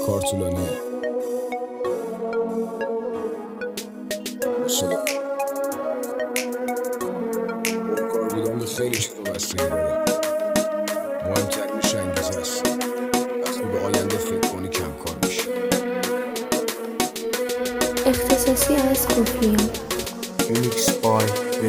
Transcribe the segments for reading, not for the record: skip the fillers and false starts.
کار طولانیه. شده کار بودن به خیلی چیزا بستگی داره. مهمترینش انگیزه است. وقتی به آینده فکر کنی کم کار میشه. اختصاصی از کوفیان. میکس بای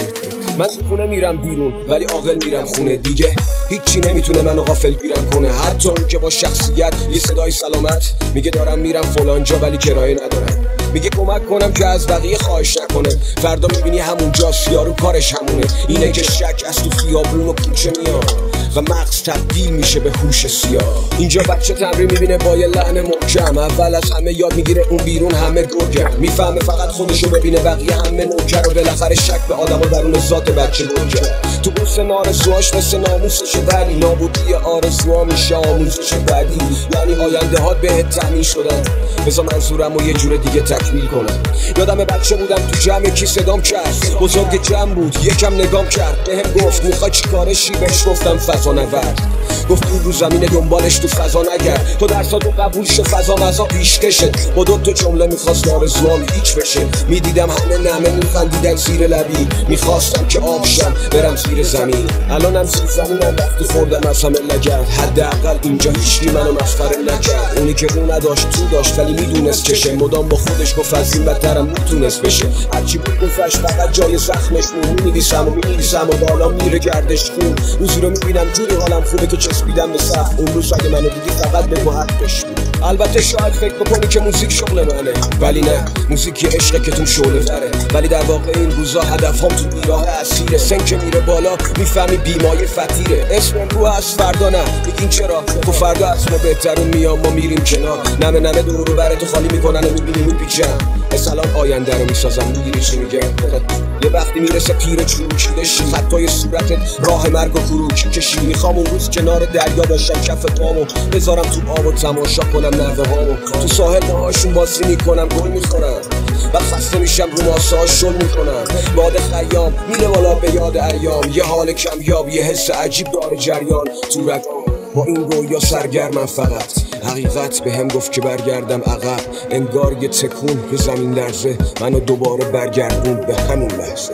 من خونه میرم بیرون ولی عاقل میرم خونه دیگه. هیچی نمیتونه منو غافل گیرم کنه، حتی اون که با شخصیت یه صدای سلامت میگه دارم میرم فلان جا ولی کرایه ندارم. میگه کمک کنم که از بقیه خواهش نکنه. فردا میبینی همونجاست یارو کارش همونه. اینه که شک از تو خیابون و کوچه میاد و مغز تبدیل میشه به هوش سیاه. اینجا بچه تمرین میبینه با یه لحن محکم، اول از همه یاد میگیره اون بیرون همه گرگه. میفهمه فقط خودشو ببینه بقیه همه نوکر و بالاخره شک به آدم و درون ذات بچه گرگه. تو حسن آرزوهاش مثل ناموسشه ولی نابودی آرزوها میشه آموزش بعدی. یعنی آینده ها بهت تأمین شدن. بذار منظورم رو یه جور دیگه تکمیل کنم. یادم بچه بودم تو جمع کی صدام کرد، بزرگ جمع بود یکم نگام کرد، بهم گفت میخوای چیکارشی؟ بهش گفتم فضا نورد. گفت رو زمین دنبالش تو فضا نگرد، تو درساتو قبول شو فضا مزا پیشکشت. با دو تا جمله میخواست آرزوام هیچ بشه. میدیدم همه نمه میخندیدن زیر لبی، میخواستم که آبشم برم زیر زمین. الانم زیر زمینم وقتی خوردم از همه لگرد. حداقل اینجا هیچکی منو مسخره نکرد. اونی که رو نداشت تو داشت ولی میدونست چشه. مدام با خودش گفت از این بدترم میتونست بشه. هرچی بود گفتش فقط جای زخمش بود. می‌نویسم و بالا میره گردش خون. روزی رو میبینم جوری حالم خوبه که چسبیدم به سقف. اون روز اگه منو دیدی فقط بگو حقش بود. البته شاید فکر بکنی که موزیک شغل منه، ولی نه، موزیک یه عشقه که تو شعله وره. ولی در واقع این روزا هدفام تو بیراه اسیره. سن که میره بالا میفهمی بیمایه فطیره. اسم امروز از فردا نه، بگین چرا؟ تو فردا از ما بهترون میام ما میریم کنار. نمه دور رو بره تو خالی میکنن و میبینی میپیچم. مثلا آینده رو میسازم میگیری چی میگم. یه وقتی میرسه پیر چروکیده شی، خطای صورتت راه مرگ و خروج کشی. میخوام اون روز کنار دریا باشم کف پامو بذارم تو آب و تماشا کنم نوه هامو. تو ساحل باهاشون بازی میکنم گل میخورم و خسته میشم رو ماسه ها شل میکنم. باد خیام میره بالا به یاد ایام. یه حال کمیاب یه حس عجیب داره جریان تو رگام. با این رویا سرگرمم فقط. حقیقت به هم گفت که برگردم عقب. انگار یه تکون به زمین لرزه منو دوباره برگردون به همون لحظه.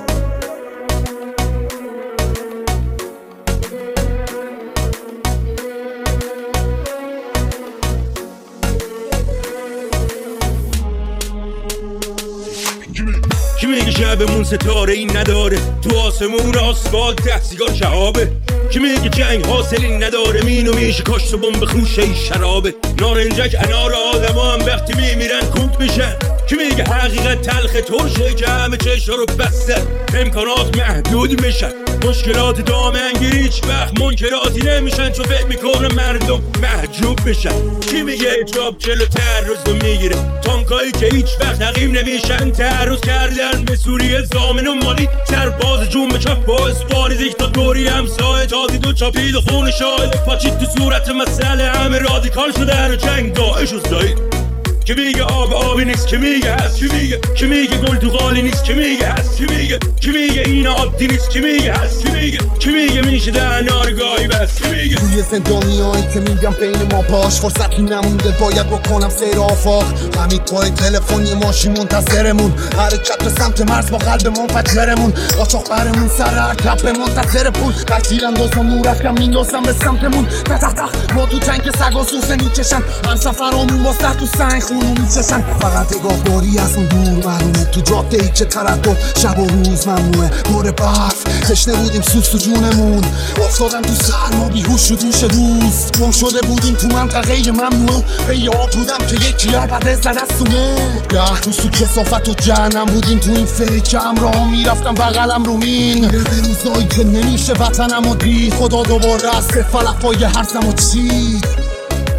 کی میگه شبمون ستاره این نداره، تو آسمون آسفالت ته سیگار شهابه. کی میگه جنگ حاصلی نداره، مینو میشه کاشت و بمب خوشه ای شرابه. نارنجک انار آدم هم وقتی میمیرن کوک میشن. کی میگه حقیقت تلخ ترشه که همه چشا رو بسته، امکانات محدود میشن. مشکلات دامنگیر هیچ وقت منکراتی نمیشن، چون فکر میکنه مردم محجوب بشن. کی میگه اجاب جلو تعرض رو میگیره، تانکایی که هیچ وقت نقیم نمیشن. تعرض کردن به سوریه زامن و مالی، سرباز جون به چپ با اسپار دیکتاتوری همسایه. تازی دو چاپید و خون شاید پاچید تو صورت مسئله. همه رادیکال شده رو جنگ داعش و زاید. کی میگه آبی نیست، کی میگه هست، کی میگه گل تو قالی نیست، کی میگه هست، کی میگه این عادی نیست، کی میگه هست، کی میگه میشه در نارگاهی بس، کی میگه توی زندانیایی که میگم بین ما باش. فرصتی نمونده باید بکنم سیر آفاق. همین پای تلفنی ماشین منتظرمون، حرکت به سمت مرز با قلب منفجرمون. قاچاق برمون سر هر کپ منتظر پول. قتیل اندازم نورکم میندازم به سمتمون. تخ ما تو تنک سگ و سوسه میکشن. هم سفرامون واسه تو سنگ خونو میچشن. فقط نگاه داری از اون دور معلومه. تو جاده ای که تردد شب و روز ممنوعه. دور برف تشنه بودیم سوز تو جونمون. افتادم تو سرما بیهوش شد دوش روز. گم شده بودیم تو منطقه ممنوعه. به یاد بودم که یکی عبده زد از سونه. روز تو کسافت و جهنم بودیم. تو این فکرم راه میرفتم بغلم رو مین. به روزایی که نمیشه وطنم و دید. خدا دوباره از فلفای هرزم و چید.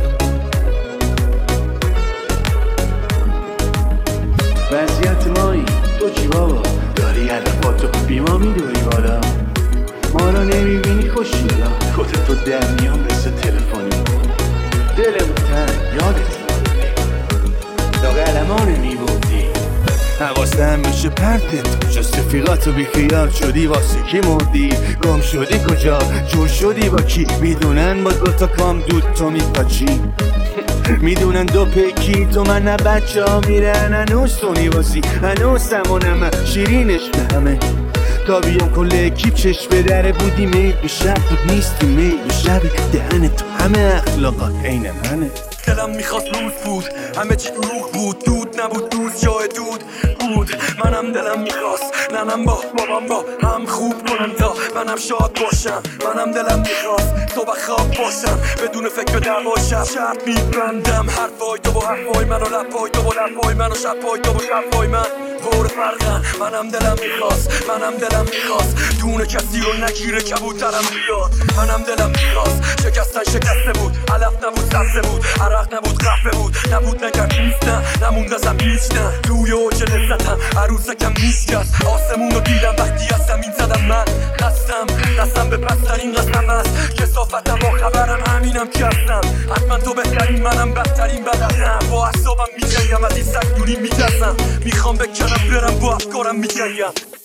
وضعیت مایی تو چی بابا؟ داری هدفاتو بی ما میدوری بالا. ما رو نمیبینی خوشیلا. کت تو در میان مثل تلفنی. دلمون تن یادت داغ علمان میبودی. حواسم میشه پرتت جست رفیقاتو بی خیال شدی. واسه کی مردی؟ گم شدی کجا؟ جور شدی با کی؟ میدونن با دوتا کام دود تو میپاچی. میدونن دو پیکی تو من نه بچه ها میرن هنوز تو نیوازی هنوز سمانم شیرینش به همه تا بیام کل اکیب چشم به دره بودی میل به شب بود نیستی میل به شبی دهن تو همه اخلاقات عین منه دلم میخواست روز بود همه چی دروغ بود دود نبود دوست جای دود بود منم دلم میخواست ننم با بابام با هم خوب کنن تا منم شاد باشم منم دلم میخواست صبح خواب باشم بدون فکر به دعوا شب میبندم حرفای تو با حرفای من و لپای تو با لپای من و شبای تو با شبای من پر فرقن منم دلم میخواست دونه کسی رو نگیره کبوترم بیاد منم دلم میخواست شکسته بود علف نبود سبزه بود عرق نبود قهوه بود نبود نگرد نیست نه نموند ازم هیچ نه توی اوج لذتم عروسکم میشکست آسمون رو دیدم وقتی از زمین زدم من قسم به پسترین قسم است کثافتم با خبرم همینم که هستم حتما تو بهترین منم بدترین بدنم با اعصابم میجنگم از این سگ دوریم میترسم میخوام بکنم برم با افکارم میجنگم